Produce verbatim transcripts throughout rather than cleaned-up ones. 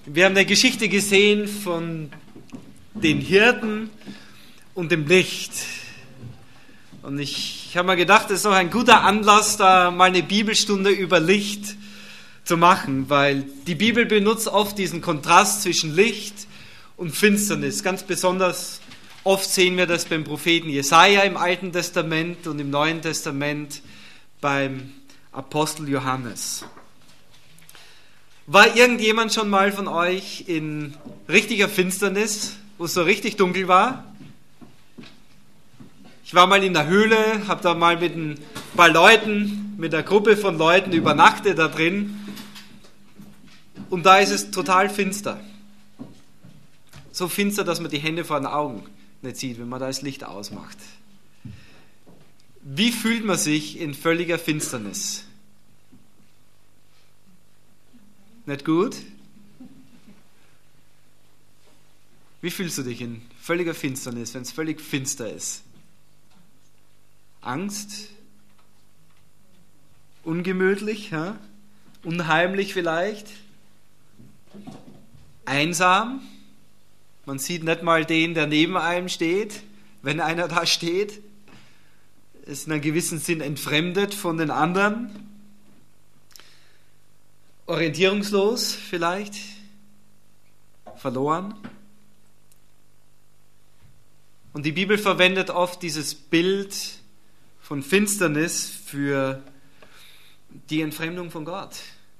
Wir haben eine Geschichte gesehen von den Hirten und dem Licht. Und ich, ich habe mir gedacht, das ist auch ein guter Anlass, da mal eine Bibelstunde über Licht zu machen, weil die Bibel benutzt oft diesen Kontrast zwischen Licht und Finsternis. Ganz besonders oft sehen wir das beim Propheten Jesaja im Alten Testament und im Neuen Testament beim Apostel Johannes. War irgendjemand schon mal von euch in richtiger Finsternis, wo es so richtig dunkel war? Ich war mal in der Höhle, habe da mal mit ein paar Leuten, mit einer Gruppe von Leuten übernachtet da drin. Und da ist es total finster. So finster, dass man die Hände vor den Augen nicht sieht, wenn man da das Licht ausmacht. Wie fühlt man sich in völliger Finsternis? Nicht gut? Wie fühlst du dich in völliger Finsternis, wenn es völlig finster ist? Angst? Ungemütlich? Ja? Unheimlich vielleicht? Einsam? Man sieht nicht mal den, der neben einem steht, wenn einer da steht. Ist in einem gewissen Sinn entfremdet von den anderen. Orientierungslos vielleicht, verloren. Und die Bibel verwendet oft dieses Bild von Finsternis für die Entfremdung von Gott.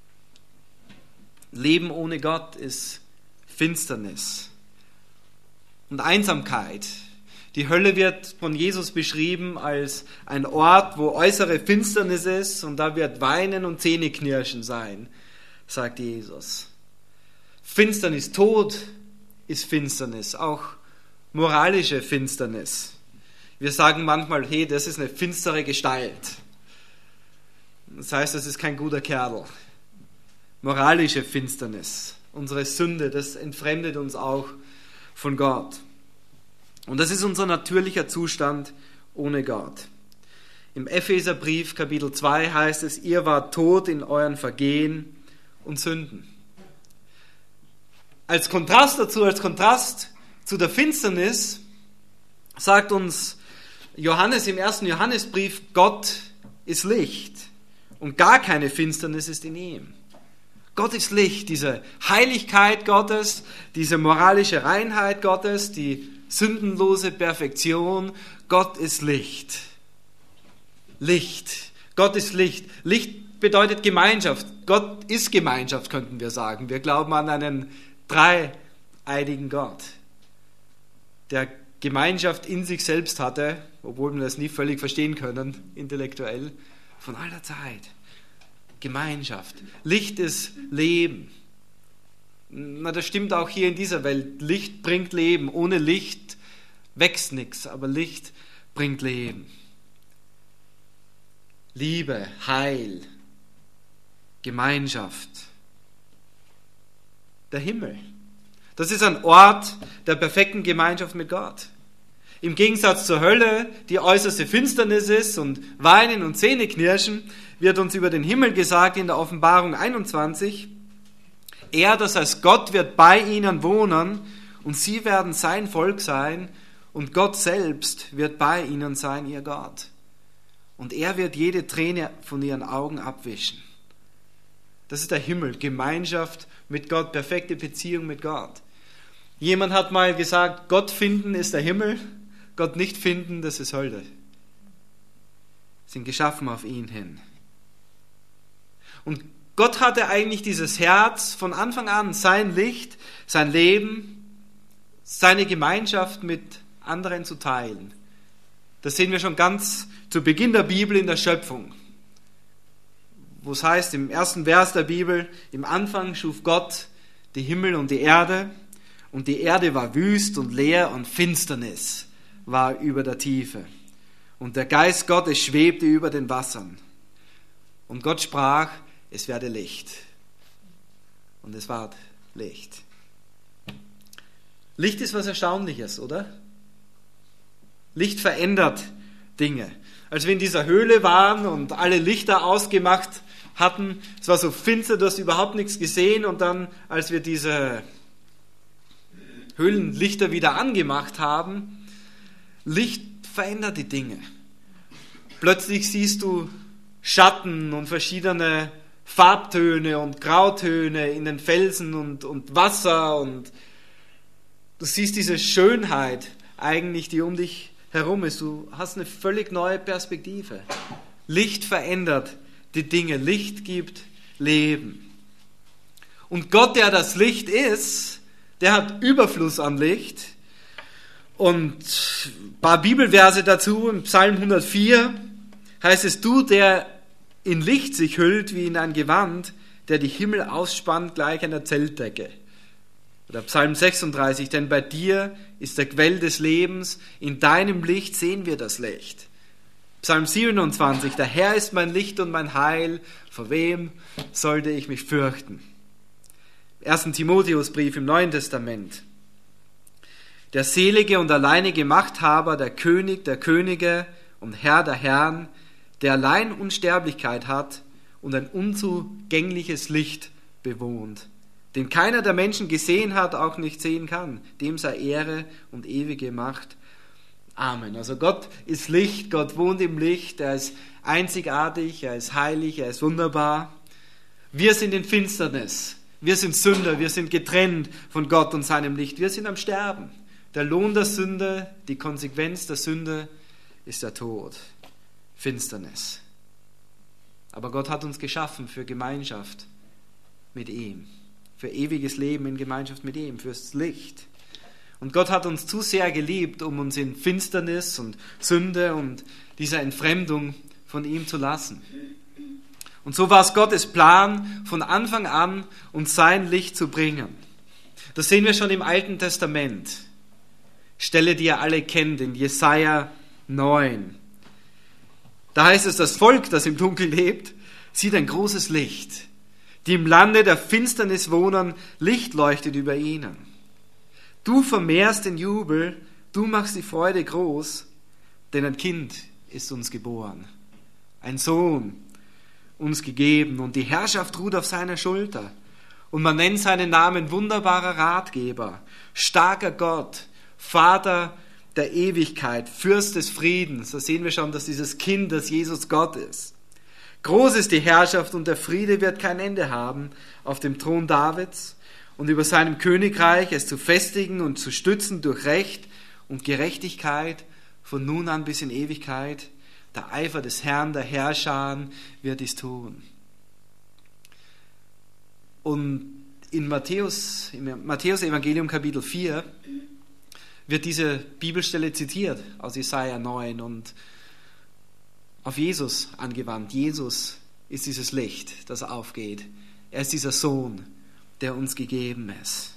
Leben ohne Gott ist Finsternis. Und Einsamkeit. Die Hölle wird von Jesus beschrieben als ein Ort, wo äußere Finsternis ist und da wird Weinen und Zähneknirschen sein, sagt Jesus. Finsternis, Tod ist Finsternis, auch moralische Finsternis. Wir sagen manchmal, hey, das ist eine finstere Gestalt. Das heißt, das ist kein guter Kerl. Moralische Finsternis, unsere Sünde, das entfremdet uns auch von Gott. Und das ist unser natürlicher Zustand ohne Gott. Im Epheserbrief Kapitel zwei heißt es, ihr wart tot in euren Vergehen und Sünden. Als Kontrast dazu, als Kontrast zu der Finsternis, sagt uns Johannes im ersten Johannesbrief, Gott ist Licht und gar keine Finsternis ist in ihm. Gott ist Licht, diese Heiligkeit Gottes, diese moralische Reinheit Gottes, die sündenlose Perfektion. Gott ist Licht. Licht. Gott ist Licht. Licht bedeutet Gemeinschaft. Gott ist Gemeinschaft, könnten wir sagen. Wir glauben an einen dreieinigen Gott, der Gemeinschaft in sich selbst hatte, obwohl wir das nie völlig verstehen können, intellektuell, von aller Zeit. Gemeinschaft. Licht ist Leben. Na, das stimmt auch hier in dieser Welt. Licht bringt Leben. Ohne Licht wächst nichts, aber Licht bringt Leben. Liebe, Heil, Gemeinschaft. Der Himmel. Das ist ein Ort der perfekten Gemeinschaft mit Gott. Im Gegensatz zur Hölle, die äußerste Finsternis ist und Weinen und Zähneknirschen, wird uns über den Himmel gesagt in der Offenbarung einundzwanzig, er, das heißt Gott, wird bei ihnen wohnen und sie werden sein Volk sein und Gott selbst wird bei ihnen sein, ihr Gott. Und er wird jede Träne von ihren Augen abwischen. Das ist der Himmel, Gemeinschaft mit Gott, perfekte Beziehung mit Gott. Jemand hat mal gesagt, Gott finden ist der Himmel, Gott nicht finden, das ist Hölle. Sind geschaffen auf ihn hin. Und Gott hatte eigentlich dieses Herz von Anfang an, sein Licht, sein Leben, seine Gemeinschaft mit anderen zu teilen. Das sehen wir schon ganz zu Beginn der Bibel in der Schöpfung, wo es heißt im ersten Vers der Bibel, im Anfang schuf Gott die Himmel und die Erde und die Erde war wüst und leer und Finsternis war über der Tiefe. Und der Geist Gottes schwebte über den Wassern. Und Gott sprach, es werde Licht. Und es ward Licht. Licht ist was Erstaunliches, oder? Licht verändert Dinge. Als wir in dieser Höhle waren und alle Lichter ausgemacht hatten. Es war so finster, du hast überhaupt nichts gesehen. Und dann, als wir diese Höhlenlichter wieder angemacht haben, Licht verändert die Dinge. Plötzlich siehst du Schatten und verschiedene Farbtöne und Grautöne in den Felsen und, und Wasser, und du siehst diese Schönheit eigentlich, die um dich herum ist. Du hast eine völlig neue Perspektive. Licht verändert die Dinge. Licht gibt Leben. Und Gott, der das Licht ist, der hat Überfluss an Licht. Und ein paar Bibelverse dazu, im Psalm hundertvier heißt es: Du, der in Licht sich hüllt wie in ein Gewand, der die Himmel ausspannt gleich einer Zeltdecke. Oder Psalm sechsunddreißig: Denn bei dir ist der Quell des Lebens, in deinem Licht sehen wir das Licht. Psalm siebenundzwanzig: Der Herr ist mein Licht und mein Heil, vor wem sollte ich mich fürchten? erster Timotheusbrief im Neuen Testament: Der selige und alleinige Machthaber, der König der Könige und Herr der Herren, der allein Unsterblichkeit hat und ein unzugängliches Licht bewohnt, den keiner der Menschen gesehen hat, auch nicht sehen kann, dem sei Ehre und ewige Macht. Amen. Also Gott ist Licht, Gott wohnt im Licht, er ist einzigartig, er ist heilig, er ist wunderbar. Wir sind in Finsternis, wir sind Sünder, wir sind getrennt von Gott und seinem Licht, wir sind am Sterben. Der Lohn der Sünde, die Konsequenz der Sünde ist der Tod, Finsternis. Aber Gott hat uns geschaffen für Gemeinschaft mit ihm, für ewiges Leben in Gemeinschaft mit ihm, fürs Licht. Und Gott hat uns zu sehr geliebt, um uns in Finsternis und Sünde und dieser Entfremdung von ihm zu lassen. Und so war es Gottes Plan, von Anfang an uns sein Licht zu bringen. Das sehen wir schon im Alten Testament. Stelle, die ihr alle kennt, in Jesaja neun. Da heißt es, das Volk, das im Dunkel lebt, sieht ein großes Licht. Die im Lande der Finsternis wohnen, Licht leuchtet über ihnen. Du vermehrst den Jubel, du machst die Freude groß, denn ein Kind ist uns geboren, ein Sohn uns gegeben, und die Herrschaft ruht auf seiner Schulter. Und man nennt seinen Namen wunderbarer Ratgeber, starker Gott, Vater der Ewigkeit, Fürst des Friedens. Da sehen wir schon, dass dieses Kind, das Jesus Gott ist. Groß ist die Herrschaft und der Friede wird kein Ende haben auf dem Thron Davids und über seinem Königreich, es zu festigen und zu stützen durch Recht und Gerechtigkeit von nun an bis in Ewigkeit. Der Eifer des Herrn, der Herrscher, wird dies tun. Und in Matthäus, im Matthäus-Evangelium Kapitel vier wird diese Bibelstelle zitiert aus Jesaja neun und auf Jesus angewandt. Jesus ist dieses Licht, das aufgeht. Er ist dieser Sohn, der uns gegeben ist.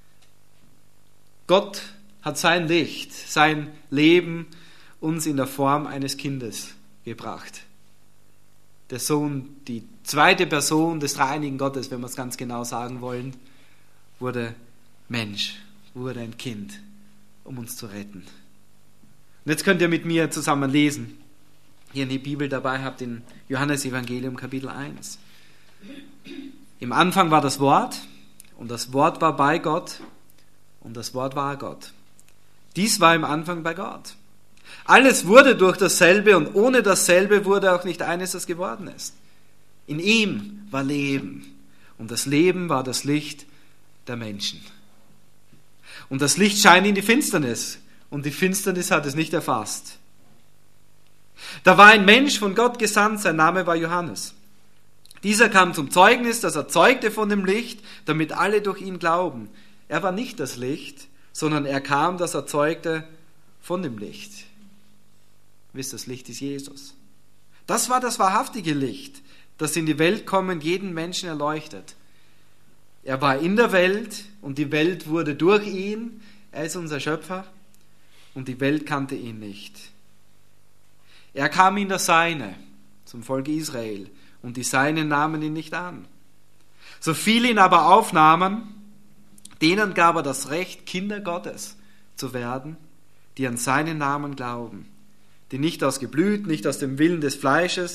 Gott hat sein Licht, sein Leben uns in der Form eines Kindes gebracht. Der Sohn, die zweite Person des dreieinigen Gottes, wenn wir es ganz genau sagen wollen, wurde Mensch, wurde ein Kind, um uns zu retten. Und jetzt könnt ihr mit mir zusammen lesen, hier in die Bibel dabei habt, in Johannes Evangelium Kapitel eins. Im Anfang war das Wort, und das Wort war bei Gott, und das Wort war Gott. Dies war im Anfang bei Gott. Alles wurde durch dasselbe, und ohne dasselbe wurde auch nicht eines, das geworden ist. In ihm war Leben, und das Leben war das Licht der Menschen. Und das Licht scheint in die Finsternis, und die Finsternis hat es nicht erfasst. Da war ein Mensch von Gott gesandt, sein Name war Johannes. Dieser kam zum Zeugnis, das er zeugte von dem Licht, damit alle durch ihn glauben. Er war nicht das Licht, sondern er kam, das er zeugte von dem Licht. Wisst, das Licht ist Jesus. Das war das wahrhaftige Licht, das in die Welt kommend jeden Menschen erleuchtet. Er war in der Welt und die Welt wurde durch ihn. Er ist unser Schöpfer und die Welt kannte ihn nicht. Er kam in das Seine, zum Volk Israel, und die Seinen nahmen ihn nicht an. So viele ihn aber aufnahmen, denen gab er das Recht, Kinder Gottes zu werden, die an seinen Namen glauben, die nicht aus Geblüt, nicht aus dem Willen des Fleisches,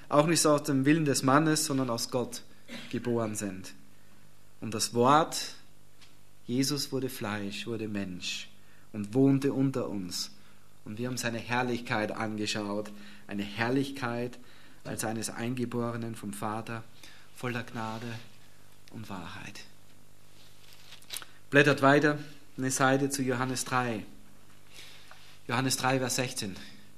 auch nicht aus dem Willen des Mannes, sondern aus Gott geboren sind. Und das Wort, Jesus wurde Fleisch, wurde Mensch und wohnte unter uns. Und wir haben seine Herrlichkeit angeschaut, eine Herrlichkeit als eines Eingeborenen vom Vater, voller Gnade und Wahrheit. Blättert weiter eine Seite zu Johannes drei. Johannes drei, Vers sechzehn.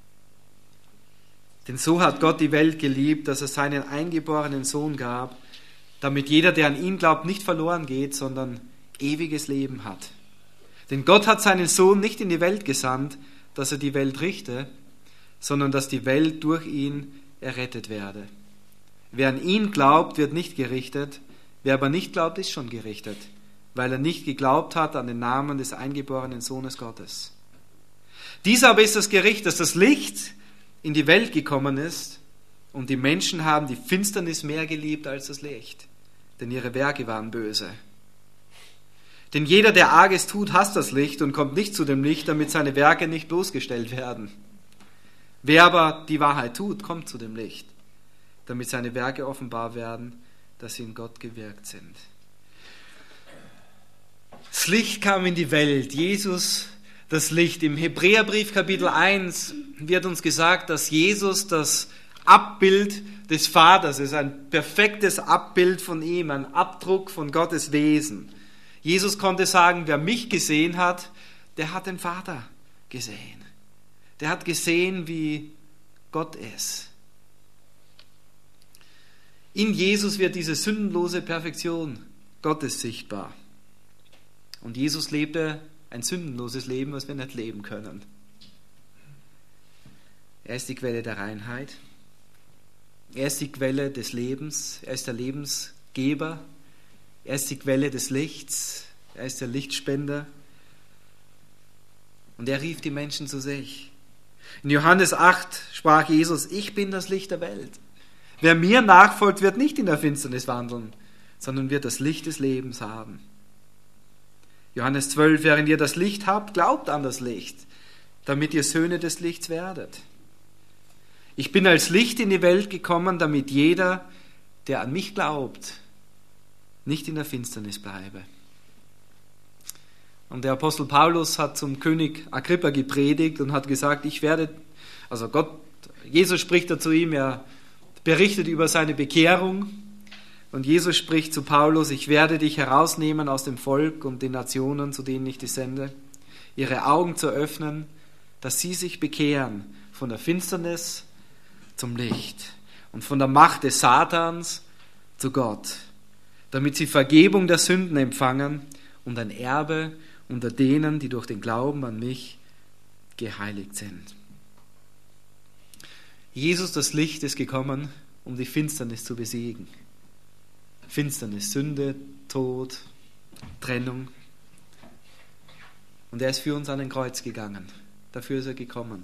Denn so hat Gott die Welt geliebt, dass er seinen eingeborenen Sohn gab, damit jeder, der an ihn glaubt, nicht verloren geht, sondern ewiges Leben hat. Denn Gott hat seinen Sohn nicht in die Welt gesandt, dass er die Welt richte, sondern dass die Welt durch ihn errettet werde. Wer an ihn glaubt, wird nicht gerichtet, wer aber nicht glaubt, ist schon gerichtet, weil er nicht geglaubt hat an den Namen des eingeborenen Sohnes Gottes. Dies aber ist das Gericht, dass das Licht in die Welt gekommen ist und die Menschen haben die Finsternis mehr geliebt als das Licht, denn ihre Werke waren böse. Denn jeder, der Arges tut, hasst das Licht und kommt nicht zu dem Licht, damit seine Werke nicht bloßgestellt werden. Wer aber die Wahrheit tut, kommt zu dem Licht, damit seine Werke offenbar werden, dass sie in Gott gewirkt sind. Das Licht kam in die Welt, Jesus, das Licht. Im Hebräerbrief Kapitel eins wird uns gesagt, dass Jesus das Abbild des Vaters ist, ein perfektes Abbild von ihm, ein Abdruck von Gottes Wesen. Jesus konnte sagen, wer mich gesehen hat, der hat den Vater gesehen. Der hat gesehen, wie Gott ist. In Jesus wird diese sündenlose Perfektion Gottes sichtbar. Und Jesus lebte ein sündenloses Leben, was wir nicht leben können. Er ist die Quelle der Reinheit. Er ist die Quelle des Lebens. Er ist der Lebensgeber. Er ist die Quelle des Lichts. Er ist der Lichtspender. Und er rief die Menschen zu sich. In Johannes acht sprach Jesus, ich bin das Licht der Welt. Wer mir nachfolgt, wird nicht in der Finsternis wandeln, sondern wird das Licht des Lebens haben. Johannes zwölf, während ihr das Licht habt, glaubt an das Licht, damit ihr Söhne des Lichts werdet. Ich bin als Licht in die Welt gekommen, damit jeder, der an mich glaubt, nicht in der Finsternis bleibe. Und der Apostel Paulus hat zum König Agrippa gepredigt und hat gesagt, ich werde, also Gott, Jesus spricht da zu ihm, er berichtet über seine Bekehrung und Jesus spricht zu Paulus, ich werde dich herausnehmen aus dem Volk und den Nationen, zu denen ich dich sende, ihre Augen zu öffnen, dass sie sich bekehren von der Finsternis zum Licht und von der Macht des Satans zu Gott, damit sie Vergebung der Sünden empfangen und ein Erbe unter denen, die durch den Glauben an mich geheiligt sind. Jesus, das Licht, ist gekommen, um die Finsternis zu besiegen. Finsternis, Sünde, Tod, Trennung. Und er ist für uns an den Kreuz gegangen. Dafür ist er gekommen.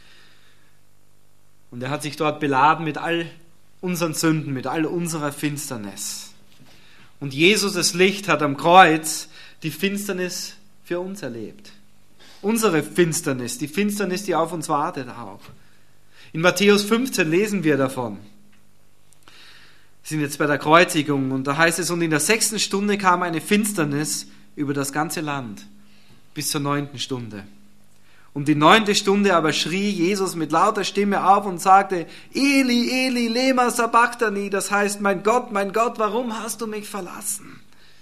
Und er hat sich dort beladen mit all unseren Sünden, mit all unserer Finsternis. Und Jesus, das Licht, hat am Kreuz die Finsternis für uns erlebt. Unsere Finsternis, die Finsternis, die auf uns wartet auch. In Matthäus fünfzehn lesen wir davon. Wir sind jetzt bei der Kreuzigung und da heißt es, und in der sechsten Stunde kam eine Finsternis über das ganze Land bis zur neunten Stunde. Um die neunte Stunde aber schrie Jesus mit lauter Stimme auf und sagte, Eli, Eli, lema sabachthani, das heißt, mein Gott, mein Gott, warum hast du mich verlassen?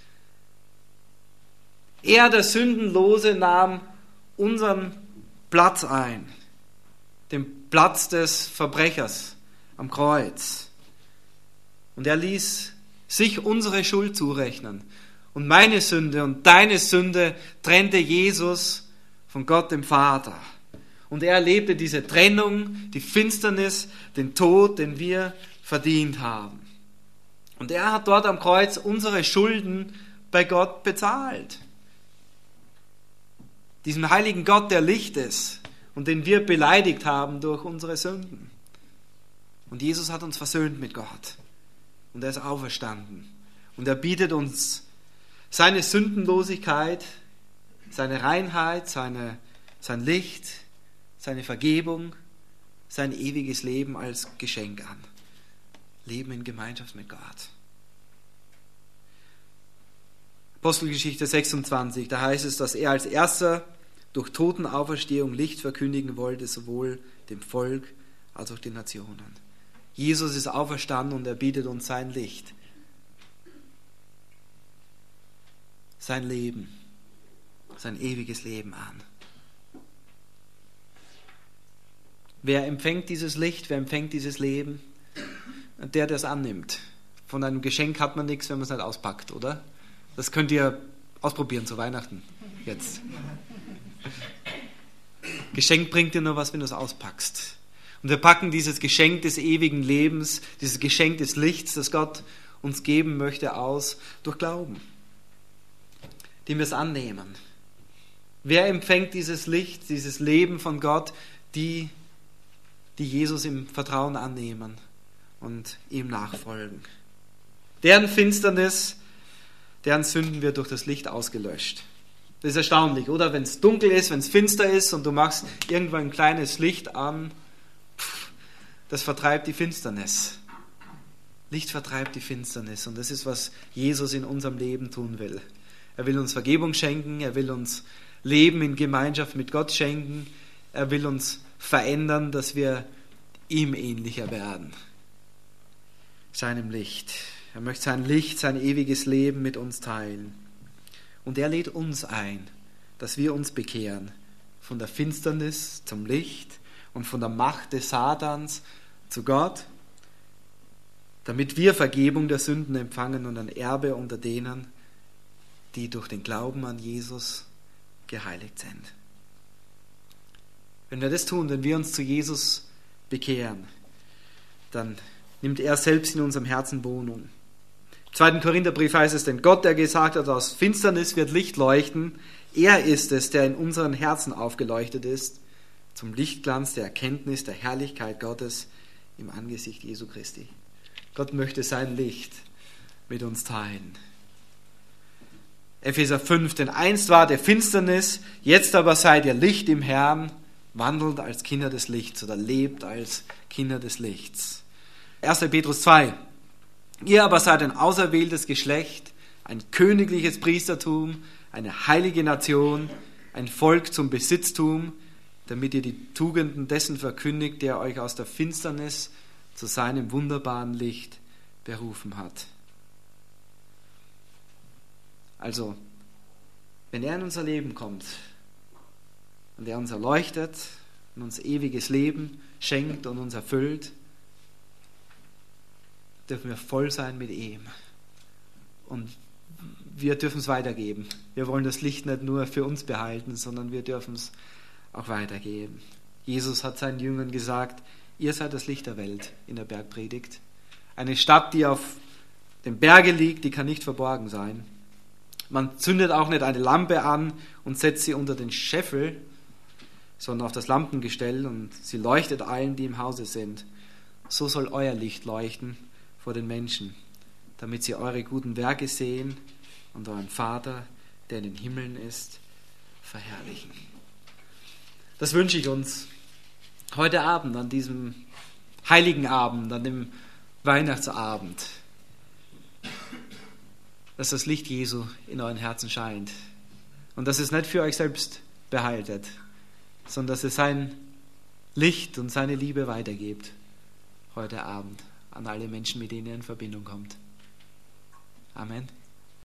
Er, der Sündenlose, nahm unseren Platz ein, den Platz des Verbrechers am Kreuz. Und er ließ sich unsere Schuld zurechnen. Und meine Sünde und deine Sünde trennte Jesus von Gott dem Vater. Und er erlebte diese Trennung, die Finsternis, den Tod, den wir verdient haben. Und er hat dort am Kreuz unsere Schulden bei Gott bezahlt. Diesem heiligen Gott, der Licht ist und den wir beleidigt haben durch unsere Sünden. Und Jesus hat uns versöhnt mit Gott. Und er ist auferstanden. Und er bietet uns seine Sündenlosigkeit, seine Reinheit, seine, sein Licht, seine Vergebung, sein ewiges Leben als Geschenk an. Leben in Gemeinschaft mit Gott. Apostelgeschichte sechsundzwanzig, da heißt es, dass er als erster durch Totenauferstehung Licht verkündigen wollte, sowohl dem Volk als auch den Nationen. Jesus ist auferstanden und er bietet uns sein Licht, sein Leben, sein ewiges Leben an. Wer empfängt dieses Licht, wer empfängt dieses Leben? Der, der es annimmt. Von einem Geschenk hat man nichts, wenn man es nicht auspackt, oder? Das könnt ihr ausprobieren zu Weihnachten jetzt. Geschenk bringt dir nur was, wenn du es auspackst. Und wir packen dieses Geschenk des ewigen Lebens, dieses Geschenk des Lichts, das Gott uns geben möchte, aus durch Glauben, indem wir es annehmen. Wer empfängt dieses Licht, dieses Leben von Gott? Die, die Jesus im Vertrauen annehmen und ihm nachfolgen. Deren Finsternis, deren Sünden wird durch das Licht ausgelöscht. Das ist erstaunlich, oder? Wenn es dunkel ist, wenn es finster ist und du machst irgendwo ein kleines Licht an, pff, das vertreibt die Finsternis. Licht vertreibt die Finsternis und das ist, was Jesus in unserem Leben tun will. Er will uns Vergebung schenken, er will uns Leben in Gemeinschaft mit Gott schenken, er will uns verändern, dass wir ihm ähnlicher werden. Seinem Licht. Er möchte sein Licht, sein ewiges Leben mit uns teilen. Und er lädt uns ein, dass wir uns bekehren von der Finsternis zum Licht und von der Macht des Satans zu Gott, damit wir Vergebung der Sünden empfangen und ein Erbe unter denen, die durch den Glauben an Jesus geheiligt sind. Wenn wir das tun, wenn wir uns zu Jesus bekehren, dann nimmt er selbst in unserem Herzen Wohnung. Im zweiten Korintherbrief heißt es, denn Gott, der gesagt hat, aus Finsternis wird Licht leuchten, er ist es, der in unseren Herzen aufgeleuchtet ist, zum Lichtglanz der Erkenntnis der Herrlichkeit Gottes im Angesicht Jesu Christi. Gott möchte sein Licht mit uns teilen. Epheser fünf, denn einst war der Finsternis, jetzt aber seid ihr Licht im Herrn, wandelt als Kinder des Lichts oder lebt als Kinder des Lichts. erster Petrus zwei, ihr aber seid ein auserwähltes Geschlecht, ein königliches Priestertum, eine heilige Nation, ein Volk zum Besitztum, damit ihr die Tugenden dessen verkündigt, der euch aus der Finsternis zu seinem wunderbaren Licht berufen hat. Also, wenn er in unser Leben kommt und er uns erleuchtet und uns ewiges Leben schenkt und uns erfüllt, dürfen wir voll sein mit ihm. Und wir dürfen es weitergeben. Wir wollen das Licht nicht nur für uns behalten, sondern wir dürfen es auch weitergeben. Jesus hat seinen Jüngern gesagt, ihr seid das Licht der Welt in der Bergpredigt. Eine Stadt, die auf dem Berge liegt, die kann nicht verborgen sein. Man zündet auch nicht eine Lampe an und setzt sie unter den Scheffel, sondern auf das Lampengestell und sie leuchtet allen, die im Hause sind. So soll euer Licht leuchten vor den Menschen, damit sie eure guten Werke sehen und euren Vater, der in den Himmeln ist, verherrlichen. Das wünsche ich uns heute Abend, an diesem heiligen Abend, an dem Weihnachtsabend, dass das Licht Jesu in euren Herzen scheint und dass es nicht für euch selbst behaltet, sondern dass es sein Licht und seine Liebe weitergibt heute Abend an alle Menschen, mit denen ihr in Verbindung kommt. Amen.